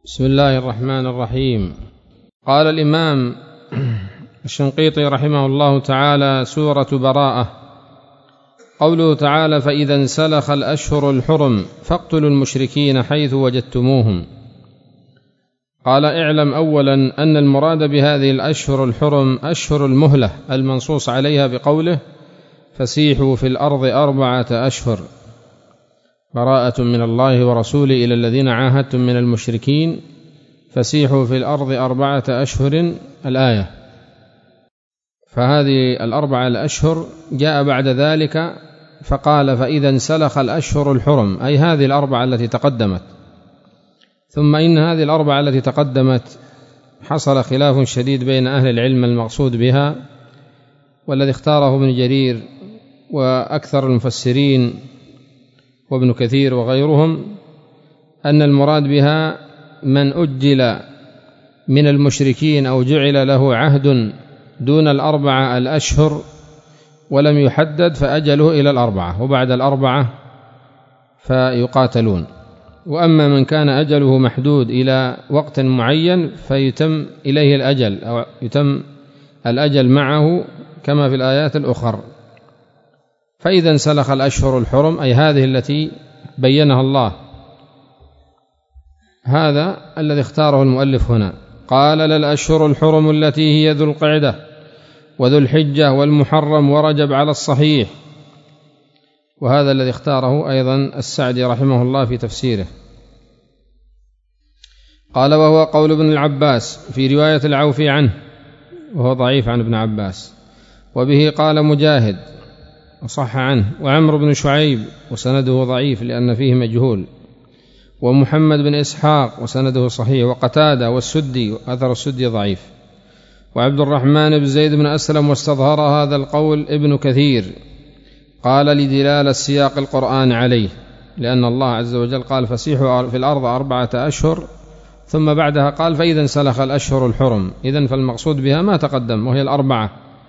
بسم الله الرحمن الرحيم. قال الإمام الشنقيطي رحمه الله تعالى: سورة براءة. قوله تعالى: فإذا انسلخ الأشهر الحرم فاقتلوا المشركين حيث وجدتموهم. قال: اعلم أولا أن المراد بهذه الأشهر الحرم أشهر المهلة المنصوص عليها بقوله: فسيحوا في الأرض 4 أشهر، براءة من الله ورسوله إلى الذين عاهدتم من المشركين فسيحوا في الأرض 4 أشهر الآية. فهذه 4 الأشهر جاء بعد ذلك فقال: فإذا انسلخ الأشهر الحرم، أي هذه 4 التي تقدمت. ثم إن هذه 4 التي تقدمت حصل خلاف شديد بين أهل العلم المقصود بها، والذي اختاره ابن جرير وأكثر المفسرين وابن كثير وغيرهم أن المراد بها من أجل من المشركين أو جعل له عهد دون 4 الأشهر ولم يحدد فأجله إلى 4، وبعد 4 فيقاتلون. وأما من كان أجله محدود إلى وقت معين فيتم إليه الأجل أو يتم الأجل معه كما في الآيات الأخرى. فإذا انسلخ الأشهر الحرم، أي هذه التي بينها الله، هذا الذي اختاره المؤلف هنا. قال: للأشهر الحرم التي هي ذو القعدة وذو الحجة والمحرم ورجب على الصحيح. وهذا الذي اختاره أيضا السعدي رحمه الله في تفسيره. قال: وهو قول ابن العباس في رواية العوفي عنه، وهو ضعيف عن ابن عباس، وبه قال مجاهد وصح عنه، وعمر بن شعيب وسنده ضعيف لأن فيه مجهول، ومحمد بن إسحاق وسنده صحيح، وقتادة والسدي وأثر السدي ضعيف، وعبد الرحمن بن زيد بن أسلم، واستظهر هذا القول ابن كثير. قال: لدلالة سياق القرآن عليه، لأن الله عز وجل قال: فسيحوا في الأرض 4 أشهر، ثم بعدها قال: فإذا انسلخ الأشهر الحرم، إذن فالمقصود بها ما تقدم وهي 4.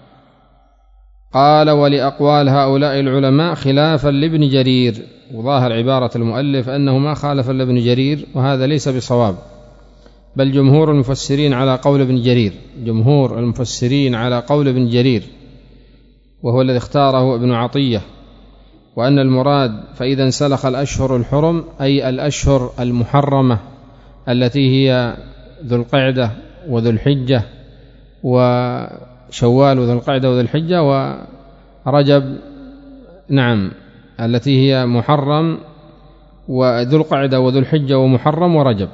قال: ولأقوال هؤلاء العلماء خلافا لابن جرير. وظاهر عبارة المؤلف أنه ما خالف لابن جرير، وهذا ليس بصواب، بل جمهور المفسرين على قول ابن جرير، جمهور المفسرين على قول ابن جرير، وهو الذي اختاره ابن عطية، وأن المراد فإذا انسلخ الأشهر الحرم أي الأشهر المحرمة التي هي ذو القعدة وذو الحجة وشوال وذو القعدة وذو الحجة ورجب، نعم، التي هي محرم وذو القعدة وذو الحجة ومحرم ورجب.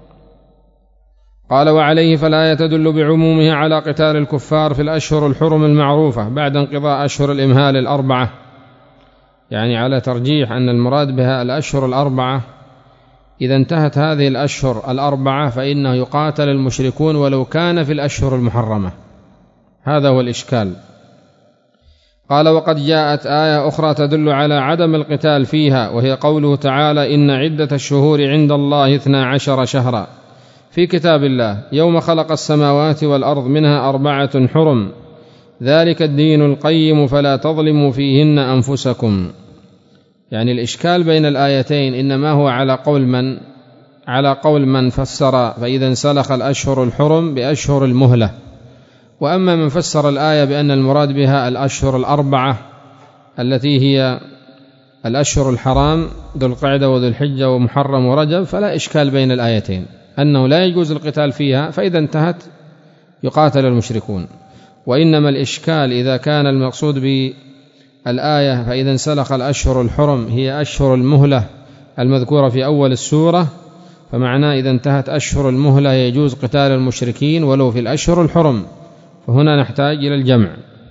قال: وعليه فالآية تدل بعمومها على قتال الكفار في الأشهر الحرم المعروفة بعد انقضاء أشهر الإمهال 4، يعني على ترجيح أن المراد بها الأشهر 4. إذا انتهت هذه الأشهر 4 فإنه يقاتل المشركون ولو كان في الأشهر المحرمة. هذا هو الإشكال. قال: وقد جاءت آية أخرى تدل على عدم القتال فيها، وهي قوله تعالى: إن عدة الشهور عند الله 12 شهرا في كتاب الله يوم خلق السماوات والأرض منها 4 حرم ذلك الدين القيم فلا تظلموا فيهن أنفسكم. يعني الإشكال بين الآيتين إنما هو على قول من فسر فإذا انسلخ الأشهر الحرم بأشهر المهلة، وأما من فسر الآية بأن المراد بها الأشهر 4 التي هي الأشهر الحرام ذو القعدة وذو الحجة ومحرم ورجب، فلا إشكال بين الآيتين أنه لا يجوز القتال فيها، فإذا انتهت يقاتل المشركون. وإنما الإشكال إذا كان المقصود بالآية فإذا انسلخ الأشهر الحرم هي أشهر المهلة المذكورة في أول السورة، فمعناه إذا انتهت أشهر المهلة يجوز قتال المشركين ولو في الأشهر الحرم، فهنا نحتاج إلى الجمع.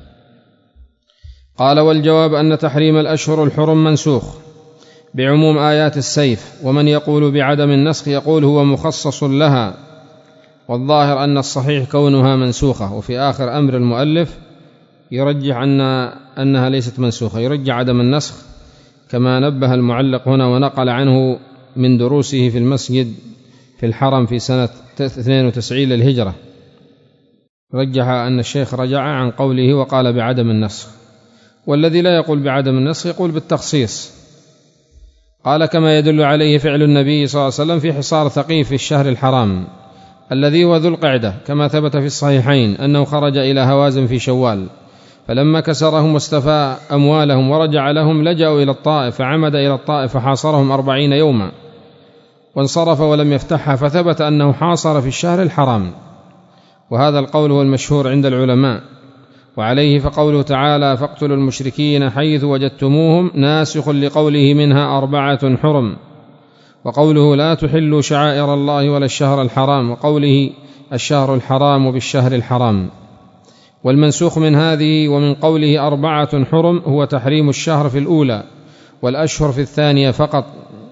قال: والجواب أن تحريم الأشهر الحرم منسوخ بعموم آيات السيف، ومن يقول بعدم النسخ يقول هو مخصص لها، والظاهر أن الصحيح كونها منسوخة. وفي آخر أمر المؤلف يرجح أنها ليست منسوخة، يرجح عدم النسخ كما نبه المعلق هنا ونقل عنه من دروسه في المسجد في الحرم في سنة 92 للهجرة، رجح أن الشيخ رجع عن قوله وقال بعدم النسخ، والذي لا يقول بعدم النسخ يقول بالتخصيص. قال كما يدل عليه فعل النبي صلى الله عليه وسلم في حصار ثقيف في الشهر الحرام الذي هو ذو القعدة، كما ثبت في الصحيحين أنه خرج إلى هوازن في شوال، فلما كسرهم واستفى أموالهم ورجع لهم لجأوا إلى الطائف، فعمد إلى الطائف فحاصرهم 40 يوما وانصرف ولم يفتحها، فثبت أنه حاصر في الشهر الحرام، وهذا القول هو المشهور عند العلماء. وعليه فقوله تعالى فاقتلوا المشركين حيث وجدتموهم ناسخ لقوله منها 4 حرم، وقوله لا تحلوا شعائر الله ولا الشهر الحرام، وقوله الشهر الحرام بالشهر الحرام. والمنسوخ من هذه ومن قوله 4 حرم هو تحريم الشهر في الأولى والأشهر في الثانية فقط،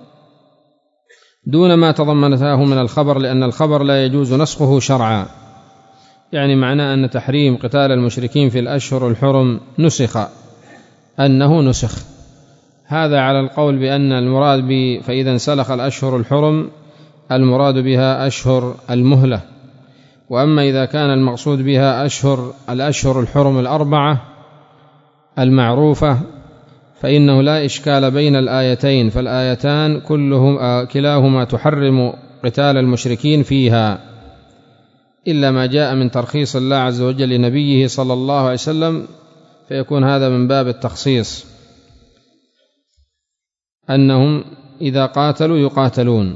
دون ما تضمنته من الخبر، لأن الخبر لا يجوز نسخه شرعا، يعني معناه أن تحريم قتال المشركين في الأشهر الحرم نسخ، أنه نسخ. هذا على القول بأن المراد فإذا انسلخ الأشهر الحرم المراد بها أشهر المهلة، وأما إذا كان المقصود بها الأشهر الحرم 4 المعروفة فإنه لا إشكال بين الآيتين، فالآيتان كلاهما تحرم قتال المشركين فيها، إلا ما جاء من ترخيص الله عز وجل لنبيه صلى الله عليه وسلم، فيكون هذا من باب التخصيص، أنهم إذا قاتلوا يقاتلون.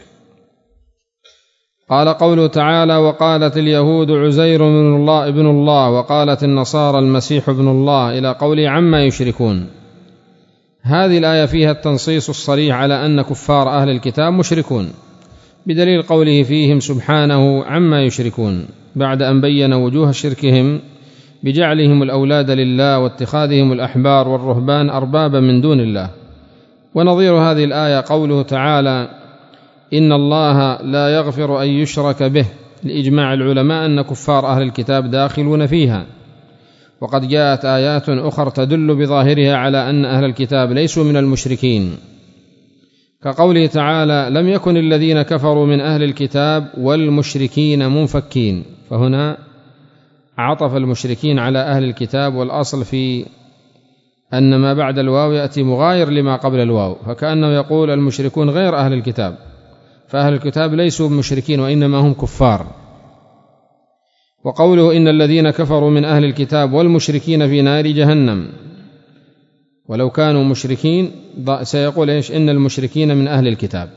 قال قوله تعالى وقالت اليهود عزير ابن الله وقالت النصارى المسيح ابن الله إلى قوله عما يشركون. هذه الآية فيها التنصيص الصريح على أن كفار أهل الكتاب مشركون، بدليل قوله فيهم سبحانه عما يشركون، بعد أن بين وجوه شركهم بجعلهم الأولاد لله واتخاذهم الأحبار والرهبان أربابا من دون الله. ونظير هذه الآية قوله تعالى إن الله لا يغفر أن يشرك به، لإجماع العلماء أن كفار أهل الكتاب داخلون فيها، وقد جاءت آيات أخرى تدل بظاهرها على أن أهل الكتاب ليسوا من المشركين، كقوله تعالى لم يكن الذين كفروا من أهل الكتاب والمشركين منفكين، فهنا عطف المشركين على أهل الكتاب، والأصل في أن ما بعد الواو يأتي مغاير لما قبل الواو، فكأنه يقول المشركون غير أهل الكتاب، فأهل الكتاب ليسوا مشركين وإنما هم كفار. وقوله إن الذين كفروا من أهل الكتاب والمشركين في نار جهنم، ولو كانوا مشركين سيقول إيش إن المشركين من أهل الكتاب.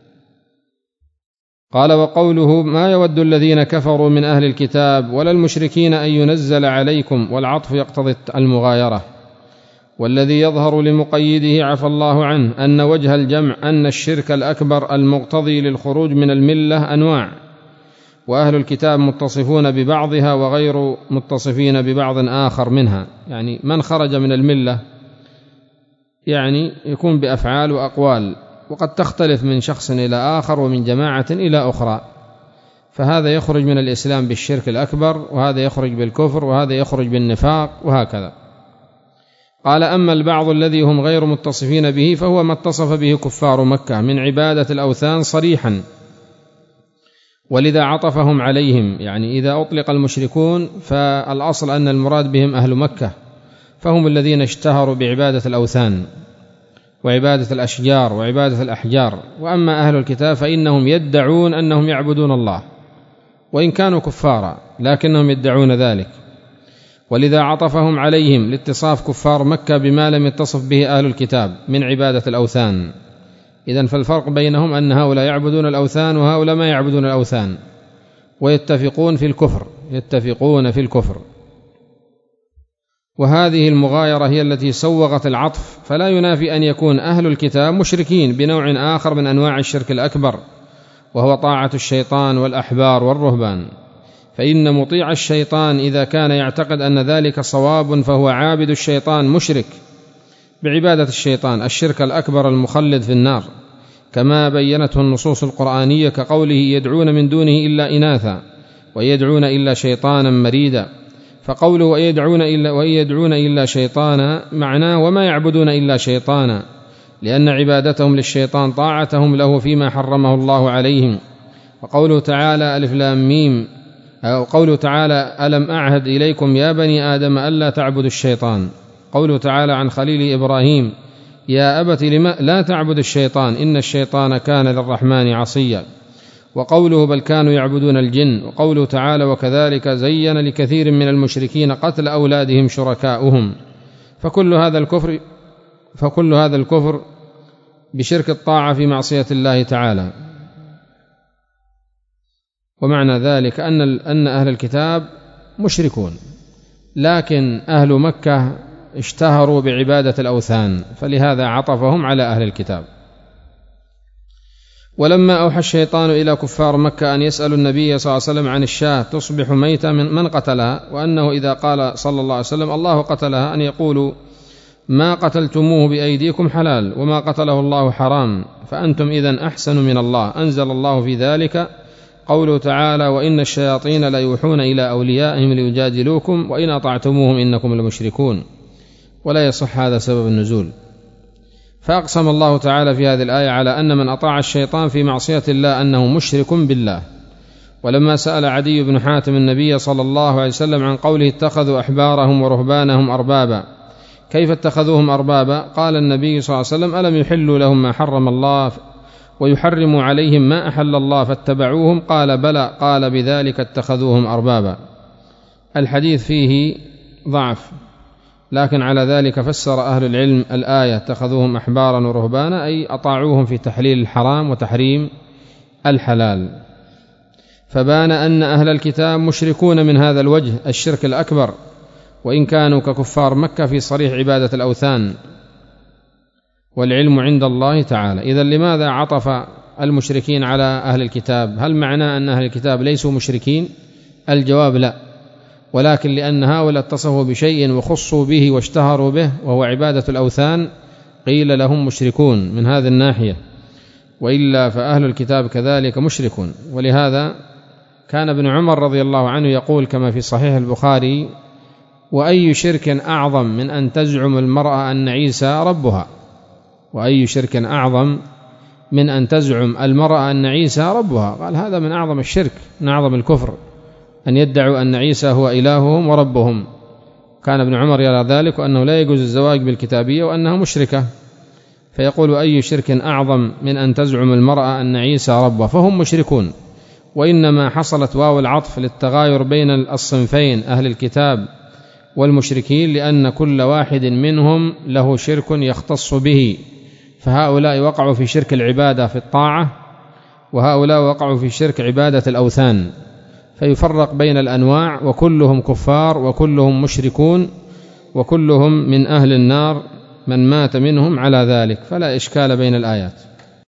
قال وقوله ما يود الذين كفروا من أهل الكتاب ولا المشركين أن ينزل عليكم، والعطف يقتضي المغايرة، والذي يظهر لمقيده عفى الله عنه أن وجه الجمع أن الشرك الأكبر المقتضي للخروج من الملة أنواع، وأهل الكتاب متصفون ببعضها وغير متصفين ببعض آخر منها، يعني من خرج من الملة يعني يكون بأفعال وأقوال، وقد تختلف من شخص إلى آخر ومن جماعة إلى أخرى، فهذا يخرج من الإسلام بالشرك الأكبر، وهذا يخرج بالكفر، وهذا يخرج بالنفاق، وهكذا. قال أما البعض الذي هم غير متصفين به فهو ما اتصف به كفار مكة من عبادة الأوثان صريحا، ولذا عطفهم عليهم، يعني إذا أطلق المشركون فالأصل أن المراد بهم أهل مكة، فهم الذين اشتهروا بعبادة الأوثان وعبادة الأشجار وعبادة الأحجار. وأما أهل الكتاب فإنهم يدعون أنهم يعبدون الله وإن كانوا كفارا، لكنهم يدعون ذلك، ولذا عطفهم عليهم لاتصاف كفار مكة بما لم يتصف به أهل الكتاب من عبادة الأوثان. إذن فالفرق بينهم أن هؤلاء يعبدون الأوثان وهؤلاء ما يعبدون الأوثان، ويتفقون في الكفر. وهذه المغايرة هي التي سوغت العطف، فلا ينافي أن يكون أهل الكتاب مشركين بنوع آخر من أنواع الشرك الأكبر، وهو طاعة الشيطان والأحبار والرهبان، فإن مطيع الشيطان إذا كان يعتقد أن ذلك صواب فهو عابد الشيطان مشرك بعبادة الشيطان الشرك الأكبر المخلد في النار، كما بينته النصوص القرآنية كقوله يدعون من دونه إلا إناثا ويدعون إلا شيطانا مريدا، فقوله ويدعون إلا شيطانا معناه وما يعبدون إلا شيطانا، لأن عبادتهم للشيطان طاعتهم له فيما حرمه الله عليهم. وقوله تعالى ألف لام ميم، أو قوله تعالى ألم أعهد إليكم يا بني آدم ألا تعبدوا الشيطان، قوله تعالى عن خليل إبراهيم يا أبت لما لا تعبد الشيطان إن الشيطان كان للرحمن عصيا. وقوله بل كانوا يعبدون الجن. وقوله تعالى وكذلك زين لكثير من المشركين قتل أولادهم شركاؤهم. فكل هذا الكفر بشرك الطاعة في معصية الله تعالى. ومعنى ذلك أن أهل الكتاب مشركون، لكن أهل مكة اشتهروا بعبادة الأوثان، فلهذا عطفهم على أهل الكتاب. ولما أوحى الشيطان إلى كفار مكة أن يسألوا النبي صلى الله عليه وسلم عن الشاة تصبح ميتة من قتلها، وأنه إذا قال صلى الله عليه وسلم الله قتلها أن يقولوا ما قتلتموه بأيديكم حلال وما قتله الله حرام، فأنتم إذن أحسن من الله. أنزل الله في ذلك قوله تعالى وإن الشياطين لا يوحون إلى أوليائهم ليجادلوكم وإن أطعتموهم إنكم لمشركون. ولا يصح هذا سبب النزول. فأقسم الله تعالى في هذه الآية على أن من أطاع الشيطان في معصية الله أنه مشرك بالله. ولما سأل عدي بن حاتم النبي صلى الله عليه وسلم عن قوله اتخذوا أحبارهم ورهبانهم أربابا كيف اتخذوهم أربابا؟ قال النبي صلى الله عليه وسلم ألم يحلوا لهم ما حرم الله ويحرموا عليهم ما أحل الله فاتبعوهم؟ قال بلى. قال بذلك اتخذوهم أربابا. الحديث فيه ضعف، لكن على ذلك فسر أهل العلم الآية اتخذوهم أحبارا ورهبانا أي أطاعوهم في تحليل الحرام وتحريم الحلال. فبان أن أهل الكتاب مشركون من هذا الوجه الشرك الأكبر، وإن كانوا ككفار مكة في صريح عبادة الأوثان، والعلم عند الله تعالى. إذن لماذا عطف المشركين على أهل الكتاب؟ هل معناه أن أهل الكتاب ليسوا مشركين؟ الجواب لا، ولكن لأن هؤلاء اتصفوا بشيء وخصوا به واشتهروا به وهو عبادة الأوثان قيل لهم مشركون من هذه الناحية، وإلا فأهل الكتاب كذلك مشركون. ولهذا كان ابن عمر رضي الله عنه يقول كما في صحيح البخاري وأي شرك أعظم من أن تزعم المرأة أن عيسى ربها؟ وأي شرك أعظم من أن تزعم المرأة أن عيسى ربها؟ قال هذا من أعظم الشرك، من أعظم الكفر أن يدعوا أن عيسى هو إلههم وربهم. كان ابن عمر يرى ذلك وأنه لا يجوز الزواج بالكتابية وأنها مشركة، فيقول أي شرك أعظم من أن تزعم المرأة أن عيسى ربها؟ فهم مشركون. وإنما حصلت واو العطف للتغاير بين الصنفين أهل الكتاب والمشركين، لأن كل واحد منهم له شرك يختص به، فهؤلاء وقعوا في شرك العبادة في الطاعة، وهؤلاء وقعوا في شرك عبادة الأوثان، فيفرق بين الأنواع، وكلهم كفار وكلهم مشركون وكلهم من أهل النار من مات منهم على ذلك، فلا إشكال بين الآيات.